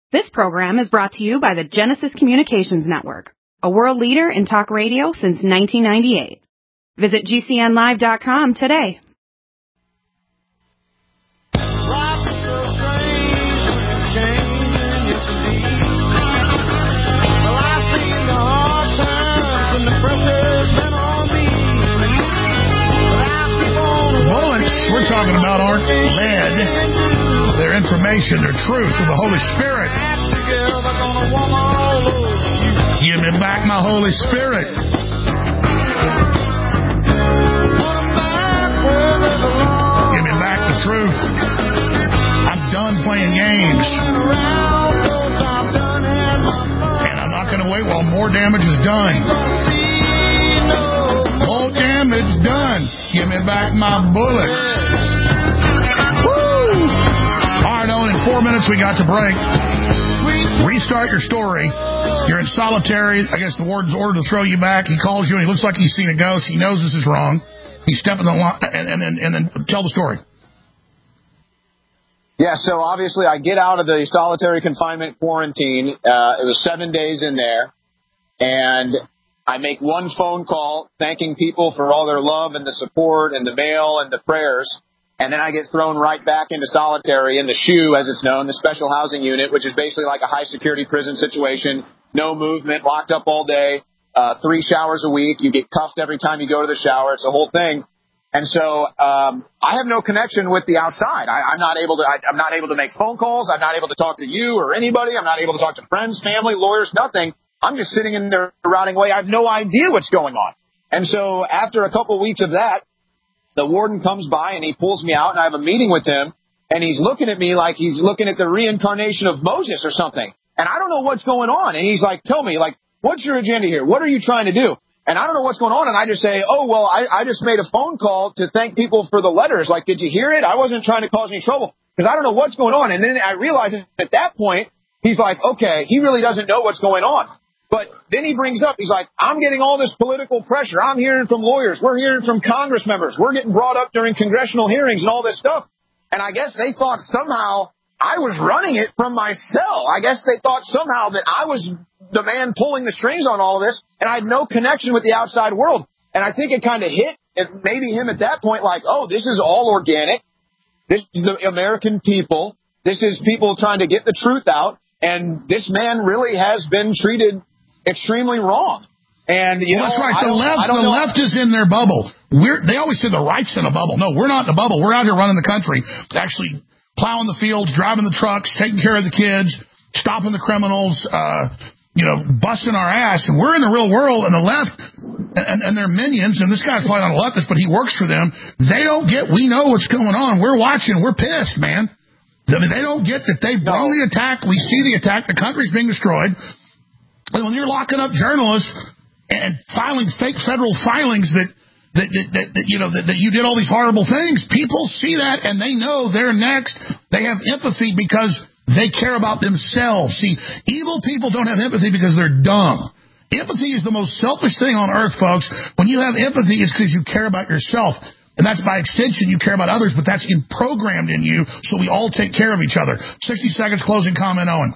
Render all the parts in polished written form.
This program is brought to you by the Genesis Communications Network, a world leader in talk radio since 1998. Visit GCNlive.com today. Bullets we're talking about aren't lead. Their information, their truth, of the Holy Spirit. Give me back my Holy Spirit. Give me back the truth. I'm done playing games. And I'm not going to wait while more damage is done. More damage done. Give me back my bullets. In 4 minutes we got to break. Restart your story. You're in solitary. I guess the warden's ordered to throw you back. He calls you and he looks like he's seen a ghost. He knows this is wrong. He's stepping the line and then tell the story. Yeah, so obviously I get out of the solitary confinement quarantine. It was 7 days in there. And I make one phone call thanking people for all their love and the support and the mail and the prayers. And then I get thrown right back into solitary in the SHU, as it's known, the special housing unit, which is basically like a high-security prison situation. No movement, locked up all day, 3 showers a week. You get cuffed every time you go to the shower. It's a whole thing. And so I have no connection with the outside. I'm not able to make phone calls. I'm not able to talk to you or anybody. I'm not able to talk to friends, family, lawyers, nothing. I'm just sitting in there rotting away. I have no idea what's going on. And so after a couple weeks of that, the warden comes by and he pulls me out and I have a meeting with him and he's looking at me like he's looking at the reincarnation of Moses or something. And I don't know what's going on. And he's like, tell me, like, what's your agenda here? What are you trying to do? And I don't know what's going on. And I just say, oh, well, I just made a phone call to thank people for the letters. Like, did you hear it? I wasn't trying to cause any trouble because I don't know what's going on. And then I realize at that point, he's like, okay, he really doesn't know what's going on. But then he brings up, he's like, I'm getting all this political pressure. I'm hearing from lawyers. We're hearing from Congress members. We're getting brought up during congressional hearings and all this stuff. And I guess they thought somehow I was running it from my cell. I guess they thought somehow that I was the man pulling the strings on all of this, and I had no connection with the outside world. And I think it kind of hit maybe him at that point like, oh, this is all organic. This is the American people. This is people trying to get the truth out. And this man really has been treated extremely wrong. And you know, that's right. The left is in their bubble. They always say the right's in a bubble. No, we're not in a bubble. We're out here running the country, actually plowing the fields, driving the trucks, taking care of the kids, stopping the criminals, busting our ass. And we're in the real world, and the left and their minions, and this guy's probably not a leftist, but he works for them. They don't get, we know what's going on. We're watching. We're pissed, man. I mean, they don't get that they've brought the attack. We see the attack. The country's being destroyed. And when you're locking up journalists and filing fake federal filings that you did all these horrible things, people see that and they know they're next. They have empathy because they care about themselves. See, evil people don't have empathy because they're dumb. Empathy is the most selfish thing on earth, folks. When you have empathy, it's because you care about yourself. And that's by extension, you care about others, but that's programmed in you, so we all take care of each other. 60 seconds, closing comment, Owen.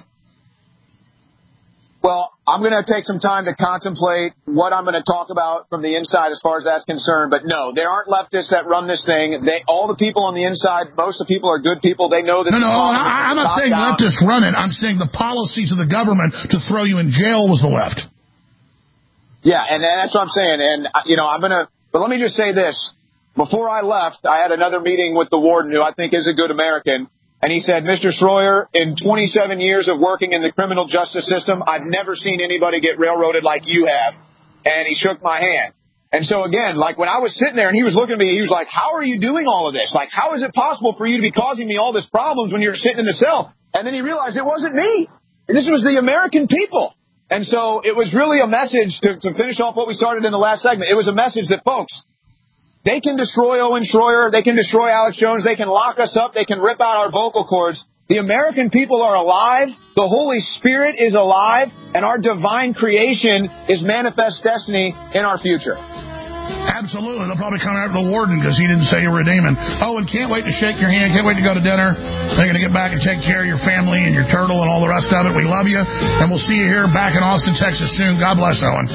Well, I'm going to take some time to contemplate what I'm going to talk about from the inside as far as that's concerned. But no, there aren't leftists that run this thing. All the people on the inside, most of the people are good people. They know that. No, I'm not saying leftists run it. I'm saying the policies of the government to throw you in jail was the left. Yeah, and that's what I'm saying. And, but let me just say this. Before I left, I had another meeting with the warden, who I think is a good American. And he said, Mr. Schroyer, in 27 years of working in the criminal justice system, I've never seen anybody get railroaded like you have. And he shook my hand. And so, again, like when I was sitting there and he was looking at me, he was like, how are you doing all of this? Like, how is it possible for you to be causing me all this problems when you're sitting in the cell? And then he realized it wasn't me. This was the American people. And so it was really a message to finish off what we started in the last segment. It was a message that, folks, they can destroy Owen Schroyer. They can destroy Alex Jones. They can lock us up. They can rip out our vocal cords. The American people are alive. The Holy Spirit is alive. And our divine creation is manifest destiny in our future. Absolutely. They'll probably come after the warden because he didn't say you were a demon. Oh, and can't wait to shake your hand. Can't wait to go to dinner. They're going to get back and take care of your family and your turtle and all the rest of it. We love you, and we'll see you here back in Austin, Texas soon. God bless, Owen.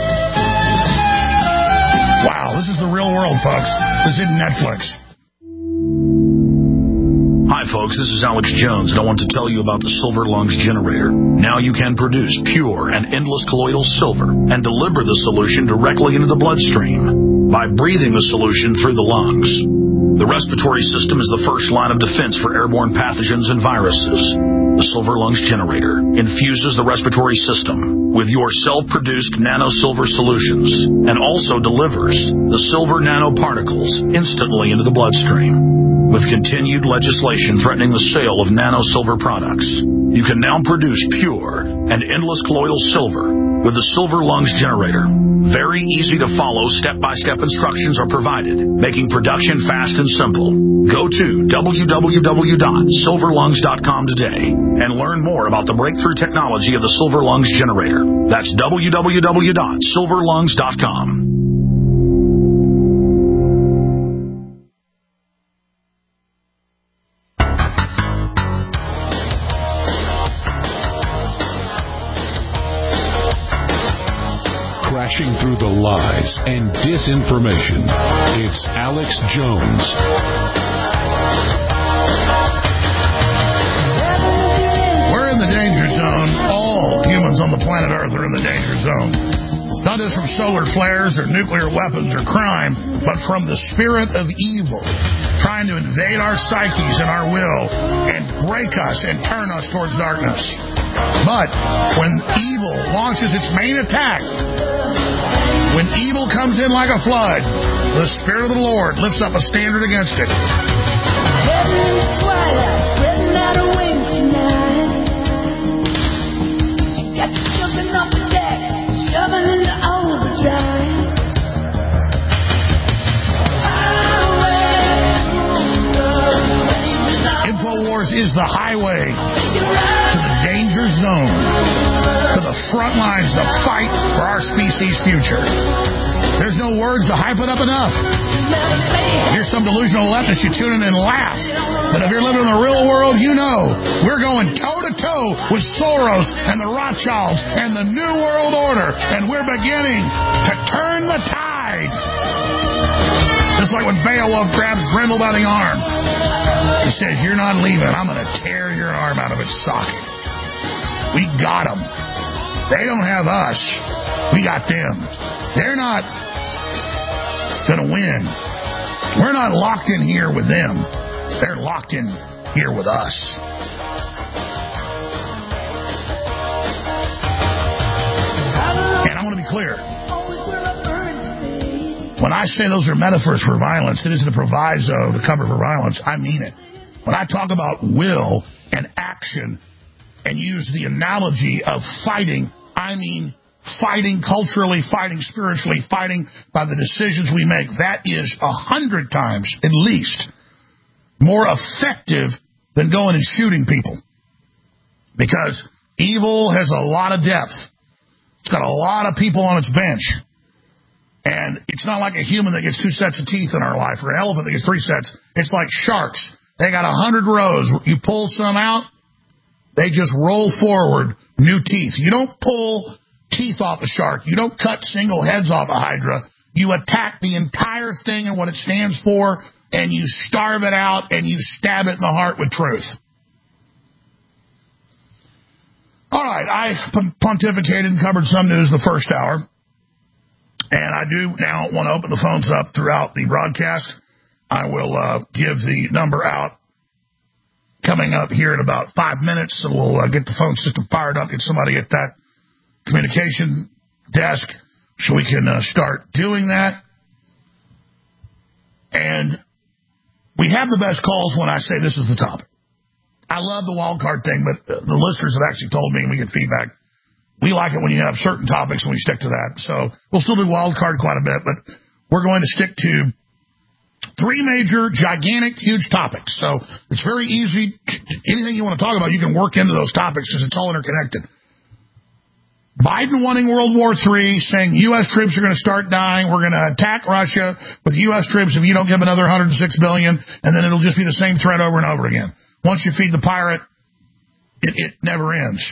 Wow, this is the real world, folks. This isn't Netflix. Hi, folks. This is Alex Jones, and I want to tell you about the Silver Lungs Generator. Now you can produce pure and endless colloidal silver and deliver the solution directly into the bloodstream by breathing the solution through the lungs. The respiratory system is the first line of defense for airborne pathogens and viruses. The Silver Lungs Generator infuses the respiratory system with your self-produced nano-silver solutions and also delivers the silver nanoparticles instantly into the bloodstream. With continued legislation threatening the sale of nano-silver products, you can now produce pure and endless colloidal silver with the Silver Lungs Generator. Very easy to follow, step-by-step instructions are provided, making production fast and simple. Go to www.silverlungs.com today and learn more about the breakthrough technology of the Silver Lungs Generator. That's www.silverlungs.com. Crashing through the lies and disinformation. It's Alex Jones. We're in the danger zone. All humans on the planet Earth are in the danger zone. Not just from solar flares or nuclear weapons or crime, but from the spirit of evil trying to invade our psyches and our will and break us and turn us towards darkness. But when evil launches its main attack, when evil comes in like a flood, the Spirit of the Lord lifts up a standard against it. Heading in the twilight, spreading out her wings tonight. She got you jumping off the deck, shoving into overdrive. InfoWars is the highway to the danger zone, to the front lines, the fight for our species' future. There's no words to hype it up enough. If you're some delusional leftist, you tune in and laugh. But if you're living in the real world, you know we're going toe-to-toe with Soros and the Rothschilds and the New World Order, and we're beginning to turn the tide. Just like when Beowulf grabs Grendel by the arm. He says, "You're not leaving. I'm going to tear your arm out of its socket." We got them. They don't have us. We got them. They're not going to win. We're not locked in here with them. They're locked in here with us. And I want to be clear. When I say those are metaphors for violence, it isn't a proviso to cover for violence. I mean it. When I talk about will and action and use the analogy of fighting, I mean fighting culturally, fighting spiritually, fighting by the decisions we make. That is 100 times, at least, more effective than going and shooting people. Because evil has a lot of depth. It's got a lot of people on its bench. And it's not like a human that gets 2 sets of teeth in our life, or an elephant that gets 3 sets. It's like sharks. They got 100 rows. You pull some out, they just roll forward, new teeth. You don't pull teeth off a shark. You don't cut single heads off a hydra. You attack the entire thing and what it stands for, and you starve it out, and you stab it in the heart with truth. All right, I pontificated and covered some news the first hour. And I do now want to open the phones up throughout the broadcast. I will give the number out coming up here in about 5 minutes. So we'll get the phone system fired up, get somebody at that communication desk so we can start doing that. And we have the best calls when I say this is the topic. I love the wild card thing, but the listeners have actually told me, and we get feedback, we like it when you have certain topics and we stick to that. So we'll still do wild card quite a bit, but we're going to stick to 3 major, gigantic, huge topics. So it's very easy. Anything you want to talk about, you can work into those topics because it's all interconnected. Biden wanting World War III, saying U.S. troops are going to start dying. We're going to attack Russia with U.S. troops if you don't give another $106 billion, and then it'll just be the same threat over and over again. Once you feed the pirate, it never ends.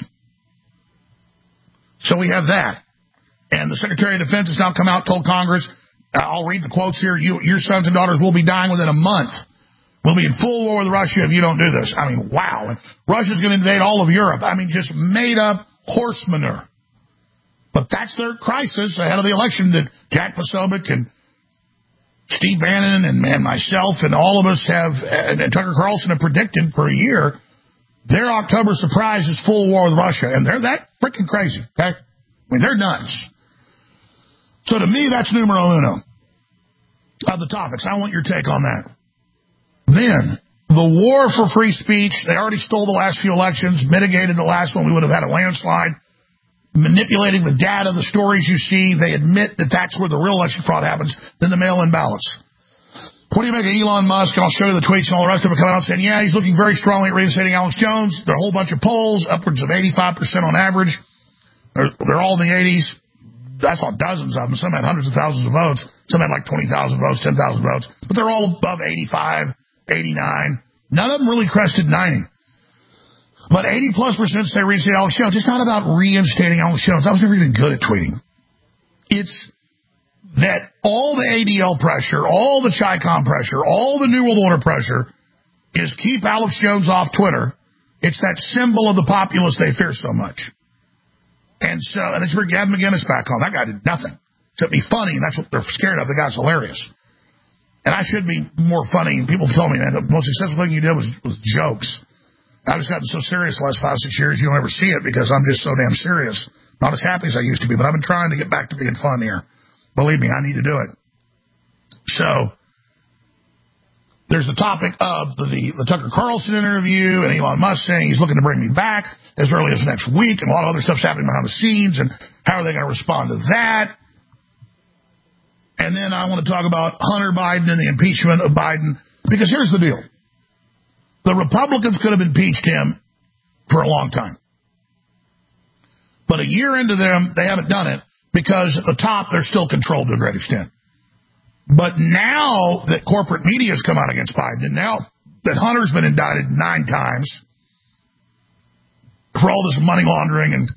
So we have that. And the Secretary of Defense has now come out and told Congress, I'll read the quotes here, your sons and daughters will be dying within a month. We'll be in full war with Russia if you don't do this. I mean, wow. And Russia's going to invade all of Europe. I mean, just made up horse manure. But that's their crisis ahead of the election that Jack Posobiec and Steve Bannon and myself and all of us have, and Tucker Carlson have predicted for a year. Their October surprise is full war with Russia, and they're that freaking crazy, okay? I mean, they're nuts. So to me, that's numero uno of the topics. I want your take on that. Then, the war for free speech. They already stole the last few elections, mitigated the last one. We would have had a landslide. Manipulating the data, the stories you see. They admit that that's where the real election fraud happens, than the mail-in ballots. What do you make of Elon Musk? And I'll show you the tweets and all the rest of it coming out saying, yeah, he's looking very strongly at reinstating Alex Jones. There are a whole bunch of polls, upwards of 85% on average. They're all in the 80s. I saw dozens of them. Some had hundreds of thousands of votes. Some had like 20,000 votes, 10,000 votes. But they're all above 85, 89. None of them really crested 90. But 80+% say reinstate Alex Jones. It's not about reinstating Alex Jones. I was never even good at tweeting. It's that all the ADL pressure, all the Chi-Com pressure, all the New World Order pressure is keep Alex Jones off Twitter. It's that symbol of the populace they fear so much. And so, and it's bring Gavin McInnes back on. That guy did nothing except be funny, and that's what they're scared of. The guy's hilarious. And I should be more funny. People told me, man, the most successful thing you did was jokes. I've just gotten so serious the last 5-6 years, you don't ever see it because I'm just so damn serious. Not as happy as I used to be, but I've been trying to get back to being fun here. Believe me, I need to do it. So, there's the topic of the Tucker Carlson interview and Elon Musk saying he's looking to bring me back as early as next week, and a lot of other stuff's happening behind the scenes, and how are they going to respond to that? And then I want to talk about Hunter Biden and the impeachment of Biden, because here's the deal. The Republicans could have impeached him for a long time. But a year into them, they haven't done it because at the top, they're still controlled to a great extent. But now that corporate media has come out against Biden, and now that Hunter's been indicted 9 times for all this money laundering and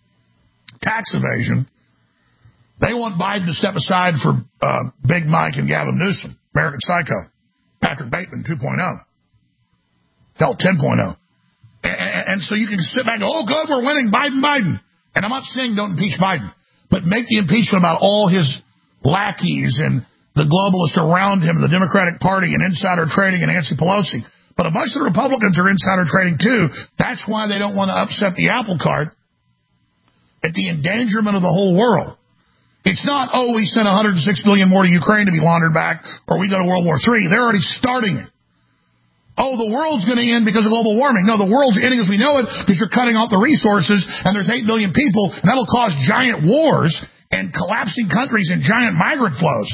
tax evasion, they want Biden to step aside for Big Mike and Gavin Newsom, American Psycho, Patrick Bateman 2.0. Hell, 10.0. And so you can sit back and go, oh, good, we're winning, Biden. And I'm not saying don't impeach Biden, but make the impeachment about all his lackeys and the globalists around him, the Democratic Party, and insider trading, and Nancy Pelosi. But a bunch of the Republicans are insider trading, too. That's why they don't want to upset the apple cart at the endangerment of the whole world. It's not, oh, we sent $106 billion more to Ukraine to be laundered back, or we go to World War III. They're already starting it. Oh, the world's going to end because of global warming. No, the world's ending as we know it because you're cutting off the resources, and there's 8 billion people, and that'll cause giant wars and collapsing countries and giant migrant flows.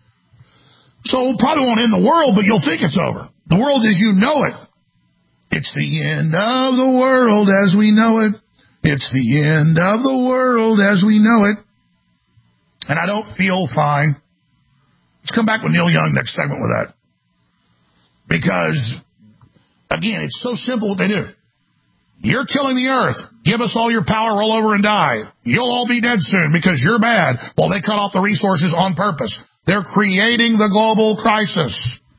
So it probably won't end the world, but you'll think it's over. The world as you know it. It's the end of the world as we know it. It's the end of the world as we know it. And I don't feel fine. Let's come back with Neil Young next segment with that. Because, again, it's so simple what they do. You're killing the earth. Give us all your power, roll over and die. You'll all be dead soon because you're bad. Well, they cut off the resources on purpose. They're creating the global crisis.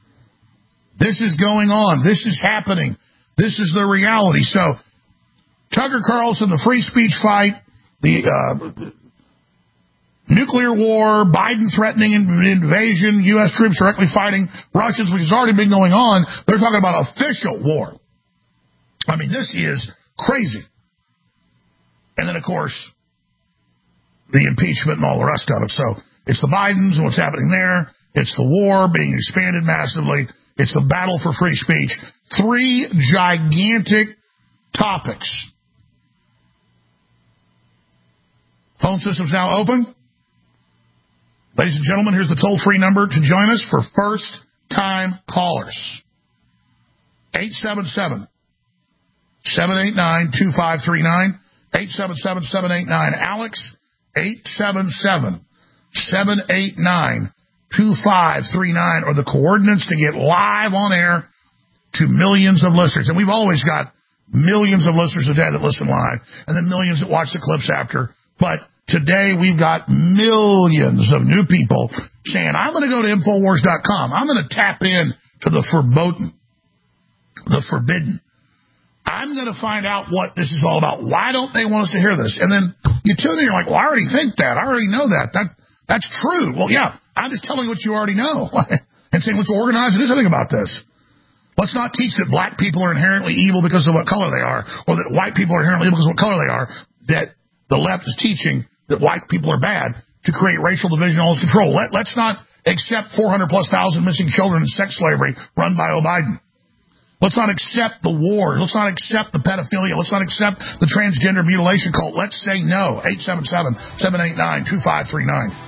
This is going on. This is happening. This is the reality. So, Tucker Carlson, the free speech fight, the nuclear war, Biden threatening invasion, U.S. troops directly fighting Russians, which has already been going on. They're talking about official war. I mean, this is crazy. And then, of course, the impeachment and all the rest of it. So it's the Bidens and what's happening there. It's the war being expanded massively. It's the battle for free speech. 3 gigantic topics. Phone system's now open. Ladies and gentlemen, here's the toll-free number to join us for first-time callers. 877-789-2539. 877-789-ALEX, 877-789-2539, or the coordinates to get live on air to millions of listeners. And we've always got millions of listeners a day that listen live, and then millions that watch the clips after. But today we've got millions of new people saying, I'm going to go to Infowars.com. I'm going to tap in to the forbidden. I'm going to find out what this is all about. Why don't they want us to hear this? And then you tune in, you're like, well, I already think that. I already know that. That's true. Well, yeah, I'm just telling you what you already know and saying, let's organize and do something about this. Let's not teach that black people are inherently evil because of what color they are, or that white people are inherently evil because of what color they are, that the left is teaching that white people are bad to create racial division and all this control. Let's not accept 400,000+ missing children in sex slavery run by Biden. Let's not accept the war. Let's not accept the pedophilia. Let's not accept the transgender mutilation cult. Let's say no. 877-789-2539.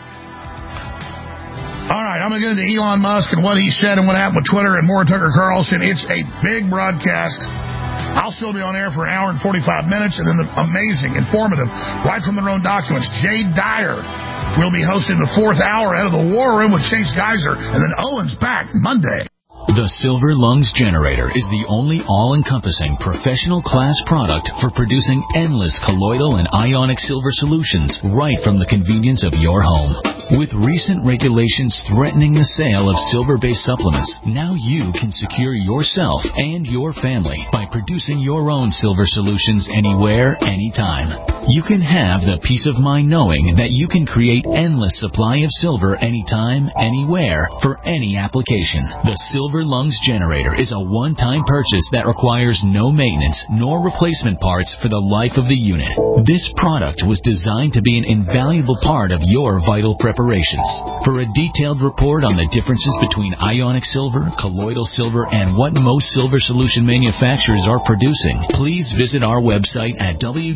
All right, I'm going to get into Elon Musk and what he said and what happened with Twitter and more Tucker Carlson. It's a big broadcast. I'll still be on air for an hour and 45 minutes, and then the amazing, informative, right from their own documents, Jay Dyer will be hosting the 4th hour ahead of the War Room with Chase Geiser, and then Owen's back Monday. The Silver Lungs Generator is the only all-encompassing professional class product for producing endless colloidal and ionic silver solutions right from the convenience of your home. With recent regulations threatening the sale of silver-based supplements, now you can secure yourself and your family by producing your own silver solutions anywhere, anytime. You can have the peace of mind knowing that you can create endless supply of silver anytime, anywhere, for any application. The Silver Lungs Generator is a one-time purchase that requires no maintenance nor replacement parts for the life of the unit. This product was designed to be an invaluable part of your vital preparations. For a detailed report on the differences between ionic silver, colloidal silver, and what most silver solution manufacturers are producing, please visit our website at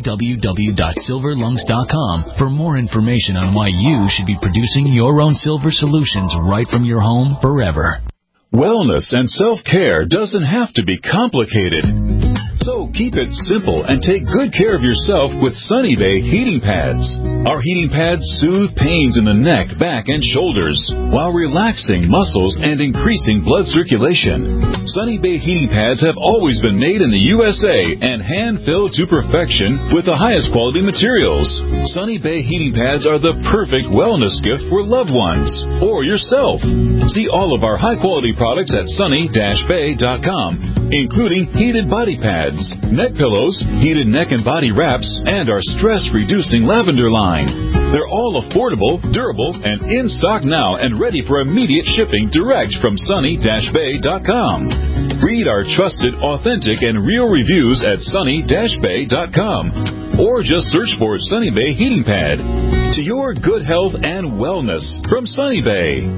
www.silverlungs.com for more information on why you should be producing your own silver solutions right from your home forever. Wellness and self-care doesn't have to be complicated. So keep it simple and take good care of yourself with Sunny Bay heating pads. Our heating pads soothe pains in the neck, back, and shoulders while relaxing muscles and increasing blood circulation. Sunny Bay heating pads have always been made in the USA and hand-filled to perfection with the highest quality materials. Sunny Bay heating pads are the perfect wellness gift for loved ones or yourself. See all of our high-quality products at sunny-bay.com, including heated body pads, neck pillows, heated neck and body wraps, and our stress-reducing lavender line. They're all affordable, durable, and in stock now and ready for immediate shipping direct from sunny-bay.com. Read our trusted, authentic, and real reviews at sunny-bay.com, or just search for Sunny Bay Heating Pad. To your good health and wellness from Sunny Bay.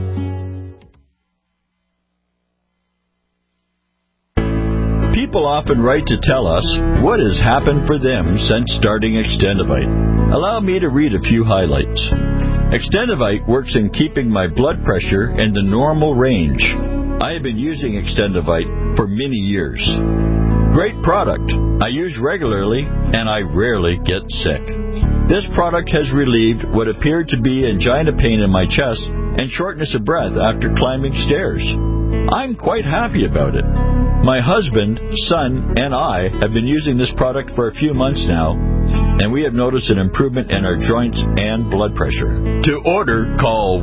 People often write to tell us what has happened for them since starting Extendivite. Allow me to read a few highlights. Extendivite works in keeping my blood pressure in the normal range. I have been using Extendivite for many years. Great product. I use regularly and I rarely get sick. This product has relieved what appeared to be angina pain in my chest and shortness of breath after climbing stairs. I'm quite happy about it. My husband, son, and I have been using this product for a few months now, and we have noticed an improvement in our joints and blood pressure. To order, call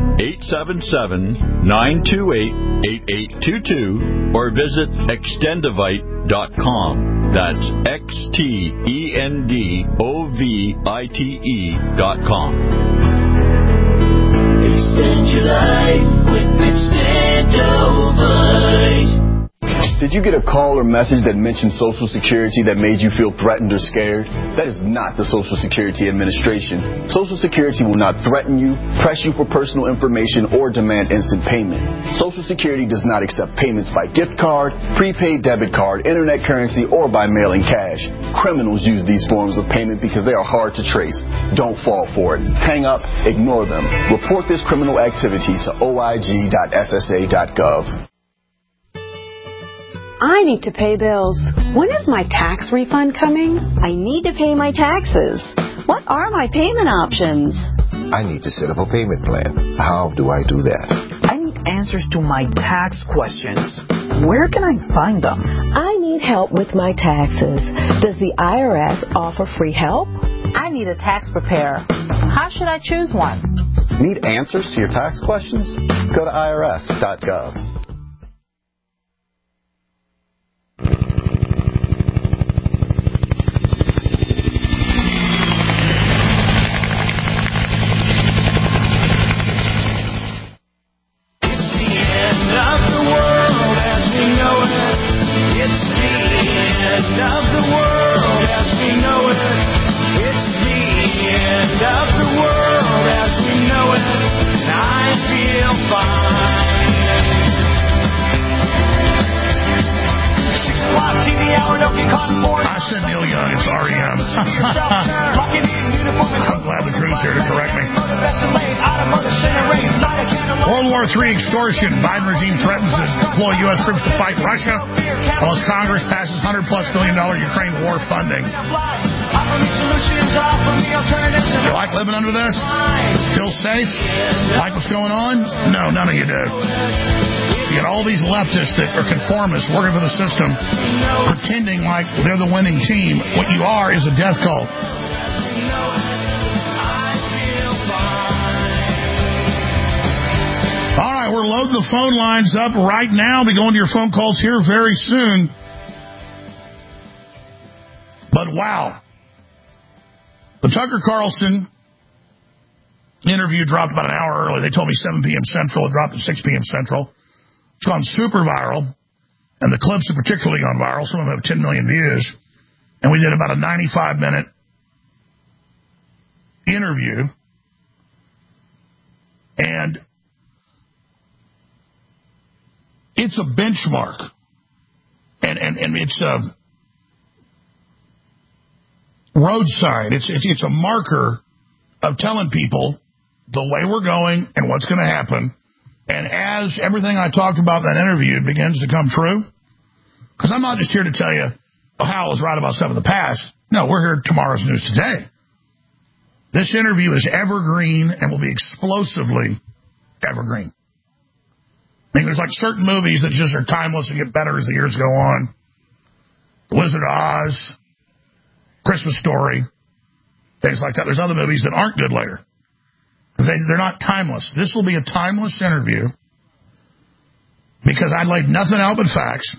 1-877-928-8822 or visit Extendivite.com. That's Extendovite.com. Extend your life with Extendovite. Did you get a call or message that mentioned Social Security that made you feel threatened or scared? That is not the Social Security Administration. Social Security will not threaten you, press you for personal information, or demand instant payment. Social Security does not accept payments by gift card, prepaid debit card, internet currency, or by mailing cash. Criminals use these forms of payment because they are hard to trace. Don't fall for it. Hang up, ignore them. Report this criminal activity to oig.ssa.gov. I need to pay bills. When is my tax refund coming? I need to pay my taxes. What are my payment options? I need to set up a payment plan. How do I do that? I need answers to my tax questions. Where can I find them? I need help with my taxes. Does the IRS offer free help? I need a tax preparer. How should I choose one? Need answers to your tax questions? Go to irs.gov. I said Neil Young, it's REM. I'm glad the crew's here to correct me. World War III extortion. Biden regime threatens to deploy U.S. troops to fight Russia, while Congress passes $100+ billion Ukraine war funding. You like living under this? Feel safe? Like what's going on? No, none of you do. You got all these leftists that are conformists working for the system, pretending like they're the winning team. What you are is a death cult. All right, we're loading the phone lines up right now. We'll be going to your phone calls here very soon. But wow. The Tucker Carlson interview dropped about an hour early. They told me 7 p.m. Central. It dropped at 6 p.m. Central. It's gone super viral, and the clips have particularly gone viral. Some of them have 10 million views. And we did about a 95-minute interview. And it's a benchmark. And it's a road sign. It's a marker of telling people the way we're going and what's going to happen. And as everything I talked about in that interview begins to come true, because I'm not just here to tell you how I was right about stuff in the past. No, we're here tomorrow's news today. This interview is evergreen and will be explosively evergreen. I mean, there's like certain movies that just are timeless and get better as the years go on. The Wizard of Oz, Christmas Story, things like that. There's other movies that aren't good later. They're not timeless. This will be a timeless interview because I laid nothing out but facts.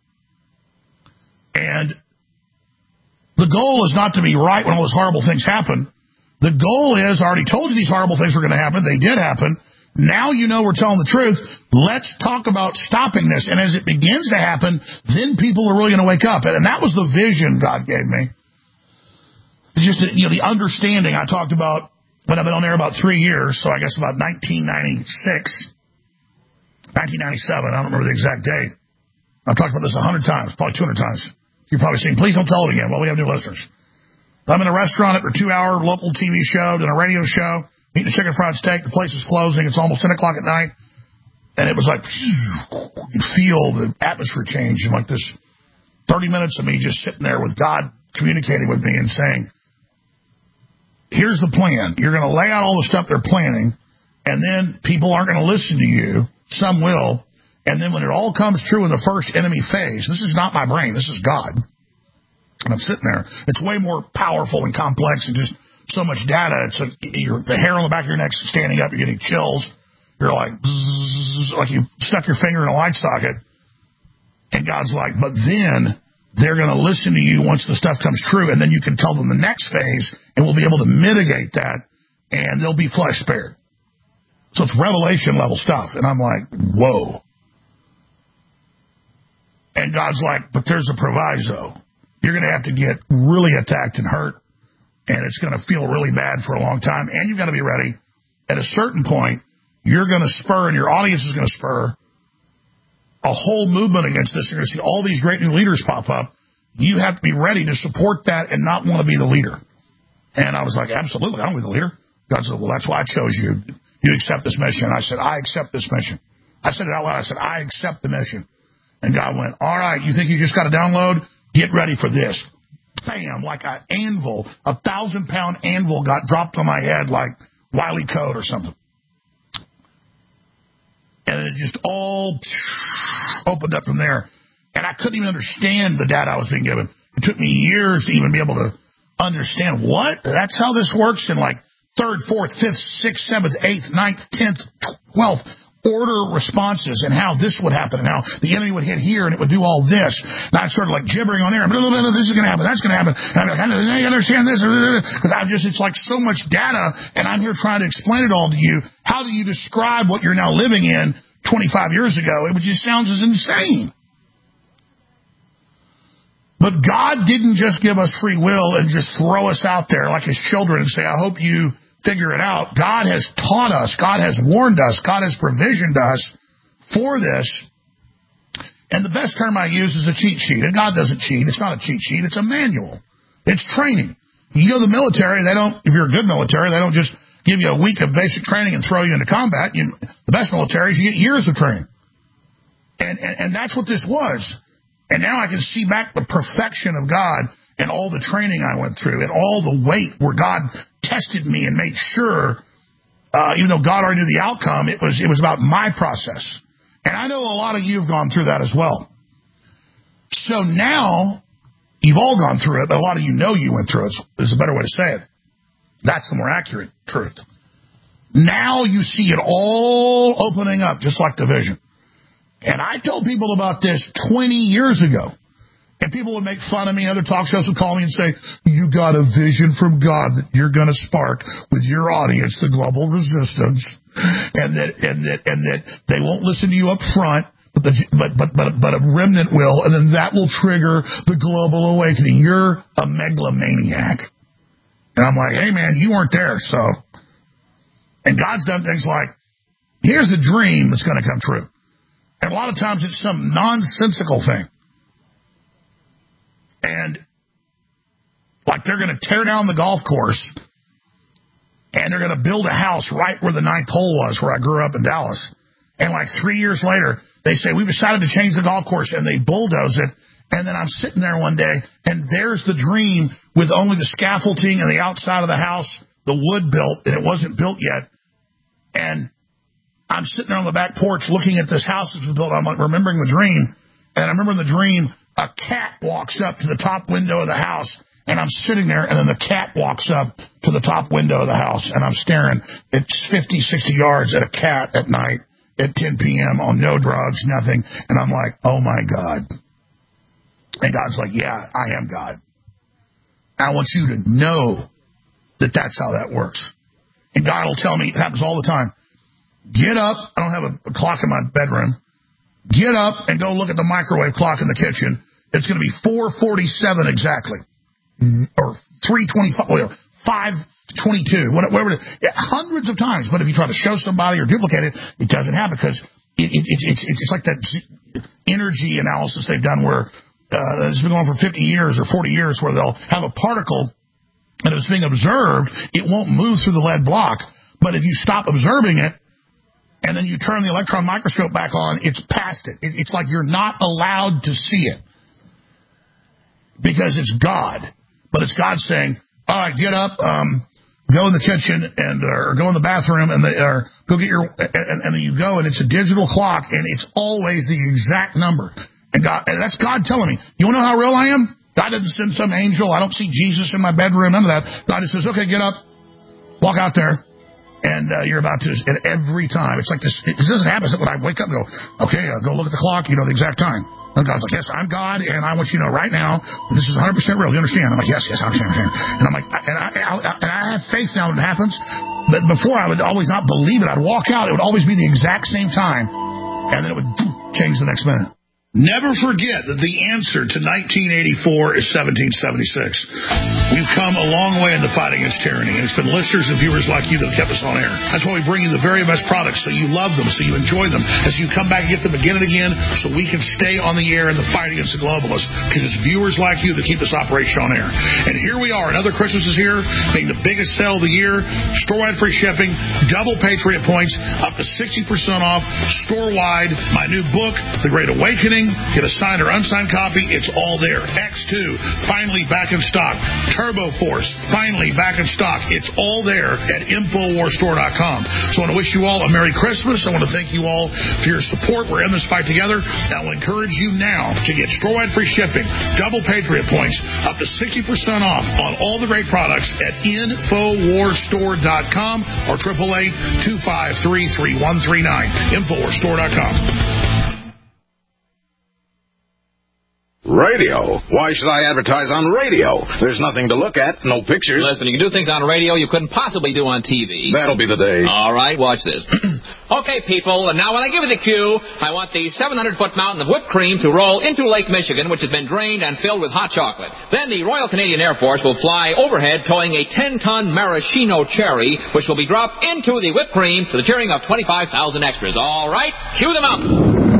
And the goal is not to be right when all those horrible things happen. The goal is, I already told you these horrible things were going to happen. They did happen. Now you know we're telling the truth. Let's talk about stopping this. And as it begins to happen, then people are really going to wake up. And that was the vision God gave me. It's just, the understanding I talked about when I've been on there about 3 years, so I guess about 1996, 1997, I don't remember the exact date. I've talked about this 100 times, probably 200 times. You've probably seen, please don't tell it again. Well, we have new listeners. I'm in a restaurant at a 2-hour local TV show, doing a radio show, eating a chicken fried steak. The place is closing. It's almost 10 o'clock at night. And it was like, you feel the atmosphere change in like this 30 minutes of me just sitting there with God communicating with me and saying, here's the plan. You're going to lay out all the stuff they're planning, and then people aren't going to listen to you. Some will. And then when it all comes true in the first enemy phase, this is not my brain. This is God. And I'm sitting there. It's way more powerful and complex and just so much data. It's like the hair on the back of your neck standing up. You're getting chills. You're like, bzzz, like you stuck your finger in a light socket. And God's like, but then they're going to listen to you once the stuff comes true, and then you can tell them the next phase, and we'll be able to mitigate that, and they'll be flesh spared. So it's revelation level stuff. And I'm like, whoa. And God's like, but there's a proviso. You're going to have to get really attacked and hurt, and it's going to feel really bad for a long time, and you've got to be ready. At a certain point, you're going to spur, and your audience is going to spur a whole movement against this. You're going to see all these great new leaders pop up. You have to be ready to support that and not want to be the leader. And I was like, absolutely, I don't want to be the leader. God said, well, that's why I chose you. You accept this mission. I said, I accept this mission. I said it out loud. I said, I accept the mission. And God went, all right, you think you just got to download? Get ready for this. Bam, like an anvil, 1,000-pound anvil got dropped on my head like Wile E. Coyote or something. And it just all opened up from there. And I couldn't even understand the data I was being given. It took me years to even be able to understand what? That's how this works in like 3rd, 4th, 5th, 6th, 7th, 8th, 9th, 10th, 12th order responses and how this would happen and how the enemy would hit here and it would do all this. Now I'm sort of like gibbering on air. This is going to happen. That's going to happen. And I'm like, I understand this. Because it's like so much data and I'm here trying to explain it all to you. How do you describe what you're now living in 25 years ago? It just sounds as insane. But God didn't just give us free will and just throw us out there like his children and say, I hope you figure it out. God has taught us. God has warned us. God has provisioned us for this. And the best term I use is a cheat sheet. And God doesn't cheat. It's not a cheat sheet. It's a manual. It's training. You go to the military, if you're a good military, they don't just give you a week of basic training and throw you into combat. The best militaries, you get years of training. And that's what this was. And now I can see back the perfection of God and all the training I went through and all the weight where God tested me and made sure, even though God already knew the outcome, it was about my process. And I know a lot of you have gone through that as well. So now, you've all gone through it, but a lot of you know you went through it. Is a better way to say it. That's the more accurate truth. Now you see it all opening up, just like the vision. And I told people about this 20 years ago. And people would make fun of me. Other talk shows would call me and say, you got a vision from God that you're going to spark with your audience, the global resistance, and that they won't listen to you up front, but a remnant will, and then that will trigger the global awakening. You're a megalomaniac. And I'm like, hey, man, you weren't there, so. And God's done things like, here's a dream that's going to come true. And a lot of times it's some nonsensical thing. And like they're going to tear down the golf course and they're going to build a house right where the 9th hole was, where I grew up in Dallas. And like 3 years later, they say, we've decided to change the golf course, and they bulldoze it. And then I'm sitting there one day, and there's the dream with only the scaffolding and the outside of the house, the wood built, and it wasn't built yet. And I'm sitting there on the back porch looking at this house that was built. I'm like remembering the dream. And I remember in the dream, a cat walks up to the top window of the house. And I'm sitting there, and then the cat walks up to the top window of the house. And I'm staring at 50, 60 yards at a cat at night at 10 p.m. on no drugs, nothing. And I'm like, oh, my God. And God's like, yeah, I am God. I want you to know that that's how that works. And God will tell me, it happens all the time. Get up. I don't have a clock in my bedroom. Get up and go look at the microwave clock in the kitchen. It's going to be 4:47 exactly. Or 3:25, 5:22, whatever it is. Hundreds of times. But if you try to show somebody or duplicate it, it doesn't happen because it's like that energy analysis they've done where it's been going on for 50 years or 40 years where they'll have a particle and it's being observed, it won't move through the lead block. But if you stop observing it, and then you turn the electron microscope back on, it's past it. It's like you're not allowed to see it. Because it's God. But it's God saying, all right, get up, go in the kitchen, or go in the bathroom, or go get your, and then you go, and it's a digital clock, and it's always the exact number. And that's God telling me, you want to know how real I am? God doesn't send some angel. I don't see Jesus in my bedroom, none of that. God just says, okay, get up, walk out there. And you're about to, and every time, it's like this, it doesn't happen when I wake up and go, okay, go look at the clock, you know the exact time. And God's like, yes, I'm God, and I want you to know right now, this is 100% real, you understand? I'm like, yes, I understand. And I'm like, and I have faith now when it happens, but before I would always not believe it. I'd walk out, it would always be the exact same time, and then it would change the next minute. Never forget that the answer to 1984 is 1776. We've come a long way in the fight against tyranny, and it's been listeners and viewers like you that have kept us on air. That's why we bring you the very best products, so you love them, so you enjoy them, as you come back and get them again and again, so we can stay on the air in the fight against the globalists, because it's viewers like you that keep this operation on air. And here we are, another Christmas is here, being the biggest sale of the year, store-wide free shipping, double Patriot points, up to 60% off, store-wide, my new book, The Great Awakening, anything, get a signed or unsigned copy, it's all there. X2, finally back in stock. Turbo Force, finally back in stock. It's all there at InfoWarsStore.com. So I want to wish you all a Merry Christmas. I want to thank you all for your support. We're in this fight together. I will encourage you now to get store-wide free shipping, double Patriot points, up to 60% off on all the great products at InfoWarsStore.com or 888-253-3139. InfoWarsStore.com. Radio? Why should I advertise on radio? There's nothing to look at, no pictures. Listen, you can do things on radio you couldn't possibly do on TV. That'll be the day. All right, watch this. Okay, people, and now when I give you the cue, I want the 700-foot mountain of whipped cream to roll into Lake Michigan, which has been drained and filled with hot chocolate. Then the Royal Canadian Air Force will fly overhead towing a 10-ton maraschino cherry, which will be dropped into the whipped cream to the cheering of 25,000 extras. All right, cue the mountain.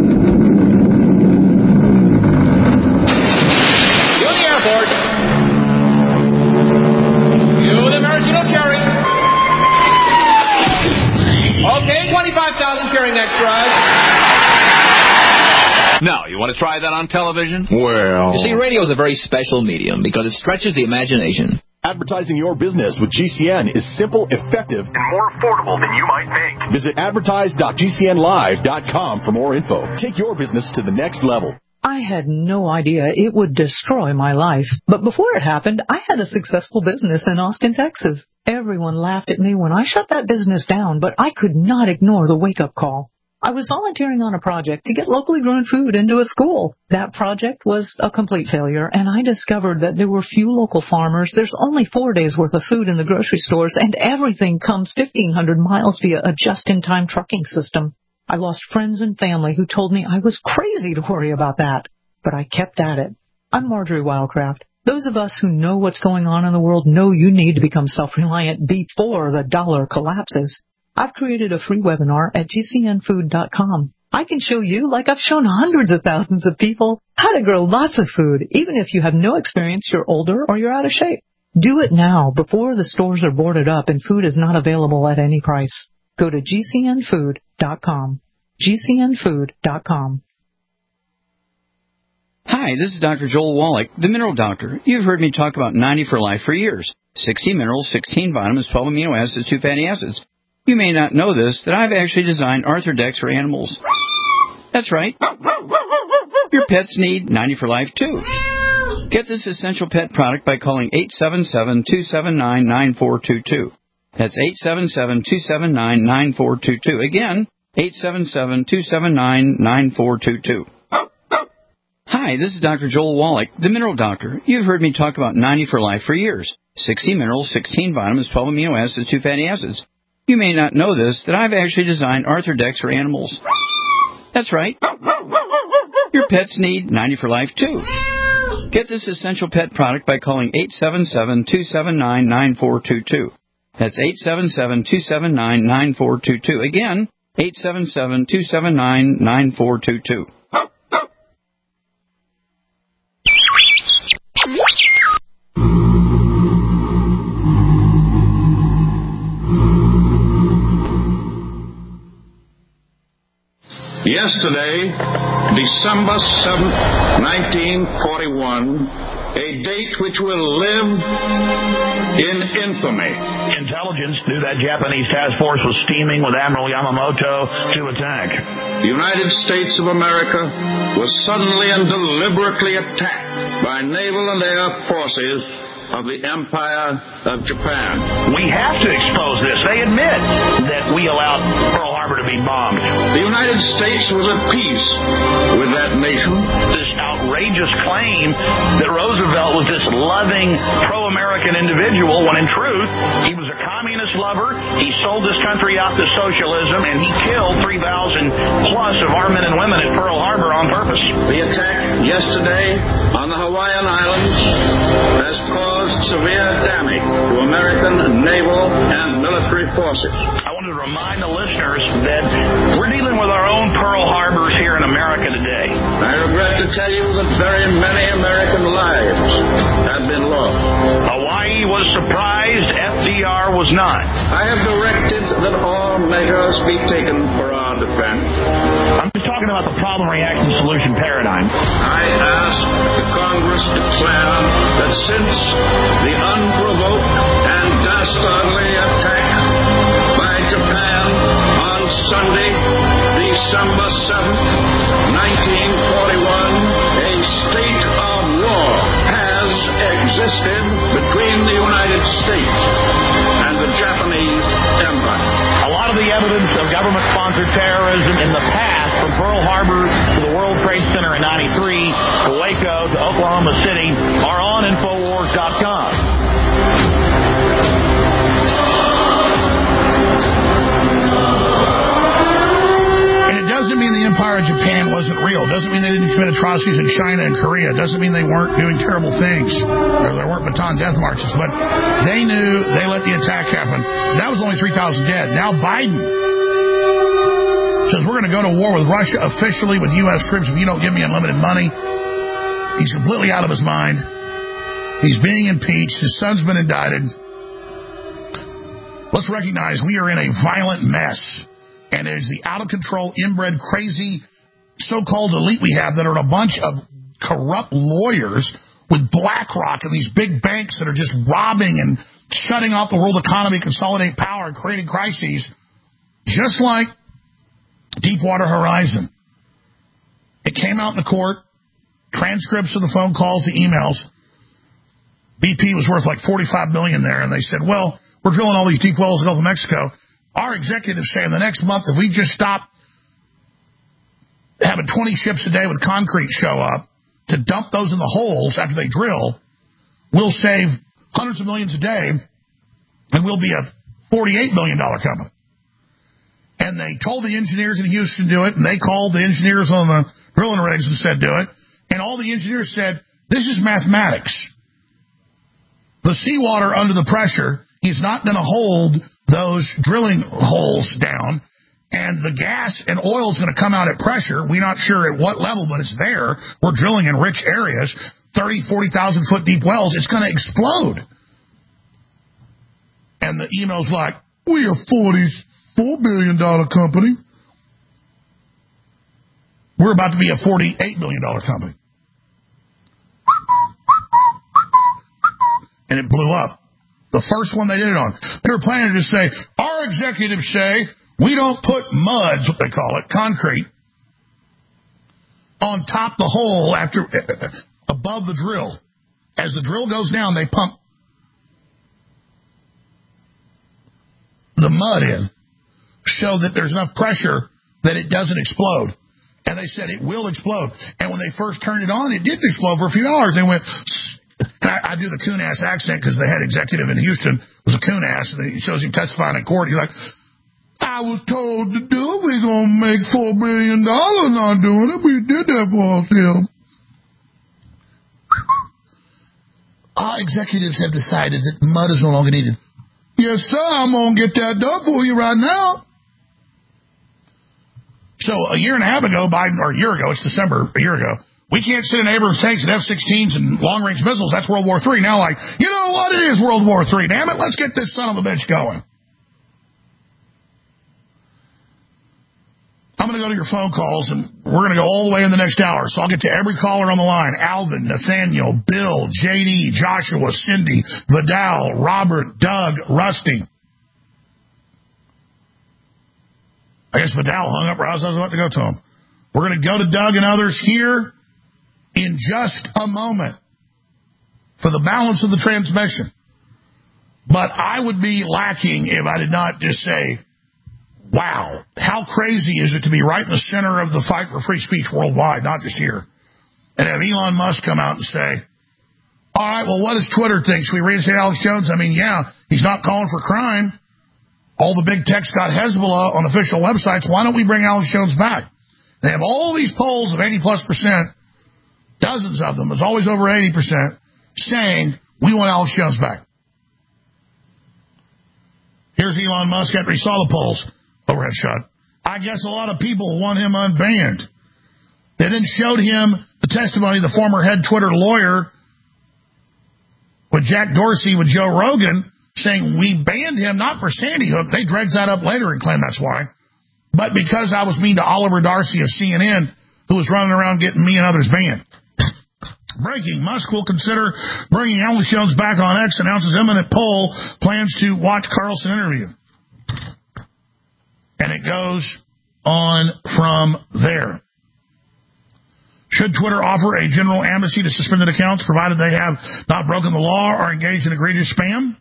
Okay, 25,000 cheering extras. Now, you want to try that on television? Well... You see, radio is a very special medium because it stretches the imagination. Advertising your business with GCN is simple, effective, and more affordable than you might think. Visit advertise.gcnlive.com for more info. Take your business to the next level. I had no idea it would destroy my life. But before it happened, I had a successful business in Austin, Texas. Everyone laughed at me when I shut that business down, but I could not ignore the wake-up call. I was volunteering on a project to get locally grown food into a school. That project was a complete failure, and I discovered that there were few local farmers. There's only 4 days' worth of food in the grocery stores, and everything comes 1,500 miles via a just-in-time trucking system. I lost friends and family who told me I was crazy to worry about that, but I kept at it. I'm Marjorie Wildcraft. Those of us who know what's going on in the world know you need to become self-reliant before the dollar collapses. I've created a free webinar at GCNfood.com. I can show you, like I've shown hundreds of thousands of people, how to grow lots of food, even if you have no experience, you're older, or you're out of shape. Do it now, before the stores are boarded up and food is not available at any price. Go to GCNfood.com. GCNfood.com. Hi, this is Dr. Joel Wallach, the Mineral Doctor. You've heard me talk about 90 for Life for years. 60 minerals, 16 vitamins, 12 amino acids, 2 fatty acids. You may not know this, that I've actually designed Arthrodex for animals. That's right. Your pets need 90 for Life, too. Get this essential pet product by calling 877-279-9422. That's 877-279-9422. Again, 877-279-9422. Hi, this is Dr. Joel Wallach, the Mineral Doctor. You've heard me talk about 90 for Life for years. 60 minerals, 16 vitamins, 12 amino acids, 2 fatty acids. You may not know this, that I've actually designed Arthrodex for animals. That's right. Your pets need 90 for Life, too. Get this essential pet product by calling 877-279-9422. That's 877-279-9422. Again, 877-279-9422. Yesterday, December 7th, 1941, a date which will live in infamy. Intelligence knew that Japanese task force was steaming with Admiral Yamamoto to attack. The United States of America was suddenly and deliberately attacked by naval and air forces of the Empire of Japan. We have to expose this. They admit that we allowed Pearl Harbor to be bombed. The United States was at peace with that nation. This outrageous claim that Roosevelt was this loving, pro-American individual, when in truth, he was a communist lover. He sold this country out to socialism, and he killed 3,000 plus of our men and women at Pearl Harbor on purpose. The attack yesterday on the Hawaiian Islands has caused severe damage to American naval and military forces. I wanted to remind the listeners that we're dealing with our own Pearl Harbors here in America today. I regret to tell you that very many American lives have been lost. Hawaii was surprised. FDR war was not. I have directed that all measures be taken for our defense. I'm just talking about the problem, reaction, solution paradigm. I ask the Congress declare that since the unprovoked and dastardly attack by Japan on Sunday, December 7th, 1941, a state of war has existed between the United States and the Japanese Empire. A lot of the evidence of government-sponsored terrorism in the past, from Pearl Harbor to the World Trade Center in 93, to Waco, to Oklahoma City, are on Infowars.com. Doesn't mean the Empire of Japan wasn't real. Doesn't mean they didn't commit atrocities in China and Korea. Doesn't mean they weren't doing terrible things or there weren't Bataan death marches. But they knew, they let the attack happen. That was only 3,000 dead. Now Biden says we're going to go to war with Russia officially with U.S. troops if you don't give me unlimited money. He's completely out of his mind. He's being impeached. His son's been indicted. Let's recognize we are in a violent mess. And it is the out-of-control, inbred, crazy so-called elite we have that are a bunch of corrupt lawyers with BlackRock and these big banks that are just robbing and shutting off the world economy, consolidate power, and creating crises, just like Deepwater Horizon. It came out in the court, transcripts of the phone calls, the emails. BP was worth like $45 million there, and they said, well, we're drilling all these deep wells in the Gulf of Mexico. Our executives say in the next month, if we just stop having 20 ships a day with concrete show up to dump those in the holes after they drill, we'll save hundreds of millions a day, and we'll be a $48 million company. And they told the engineers in Houston to do it, and they called the engineers on the drilling rigs and said do it. And all the engineers said, this is mathematics. The seawater under the pressure is not going to hold those drilling holes down, and the gas and oil is going to come out at pressure. We're not sure at what level, but it's there. We're drilling in rich areas, 30, 40,000 foot deep wells. It's going to explode. And the email's like, we are $44 billion company. We're about to be a $48 million company. And it blew up. The first one they did it on. They were planning to say, our executives say we don't put muds, what they call it, concrete, on top the hole after above the drill. As the drill goes down, they pump the mud in so that there's enough pressure that it doesn't explode. And they said it will explode. And when they first turned it on, it didn't explode for a few hours. They went... And I do the coon-ass accent because the head executive in Houston was a coon-ass, and he shows him testifying in court. He's like, I was told to do it. We're going to make $4 billion not doing it. We did that for ourselves. Our executives have decided that mud is no longer needed. Yes, sir, I'm going to get that done for you right now. So a year and a half ago, Biden, or a year ago, it's December, a year ago, we can't sit in Abrams tanks and F-16s and long-range missiles. That's World War III. Now, like, you know what? It is World War III. Damn it. Let's get this son of a bitch going. I'm going to go to your phone calls, and we're going to go all the way in the next hour. So I'll get to every caller on the line. Alvin, Nathaniel, Bill, J.D., Joshua, Cindy, Vidal, Robert, Doug, Rusty. I guess Vidal hung up, or I was about to go to him. We're going to go to Doug and others here in just a moment for the balance of the transmission. But I would be lacking if I did not just say, wow, how crazy is it to be right in the center of the fight for free speech worldwide, not just here, and have Elon Musk come out and say, all right, well, what does Twitter think? Should we reinstate Alex Jones? I mean, yeah, he's not calling for crime. All the big tech's got Hezbollah on official websites. Why don't we bring Alex Jones back? They have all these polls of 80+%, dozens of them, it's always over 80%, saying we want Alex Jones back. Here's Elon Musk after he saw the polls. Overhead shot. I guess a lot of people want him unbanned. They then showed him the testimony of the former head Twitter lawyer with Jack Dorsey with Joe Rogan saying we banned him not for Sandy Hook. They dragged that up later and claimed that's why. But because I was mean to Oliver Darcy of CNN, who was running around getting me and others banned. Breaking. Musk will consider bringing Alex Jones back on X, announces imminent poll, plans to watch Carlson interview. And it goes on from there. Should Twitter offer a general amnesty to suspended accounts, provided they have not broken the law or engaged in egregious spam?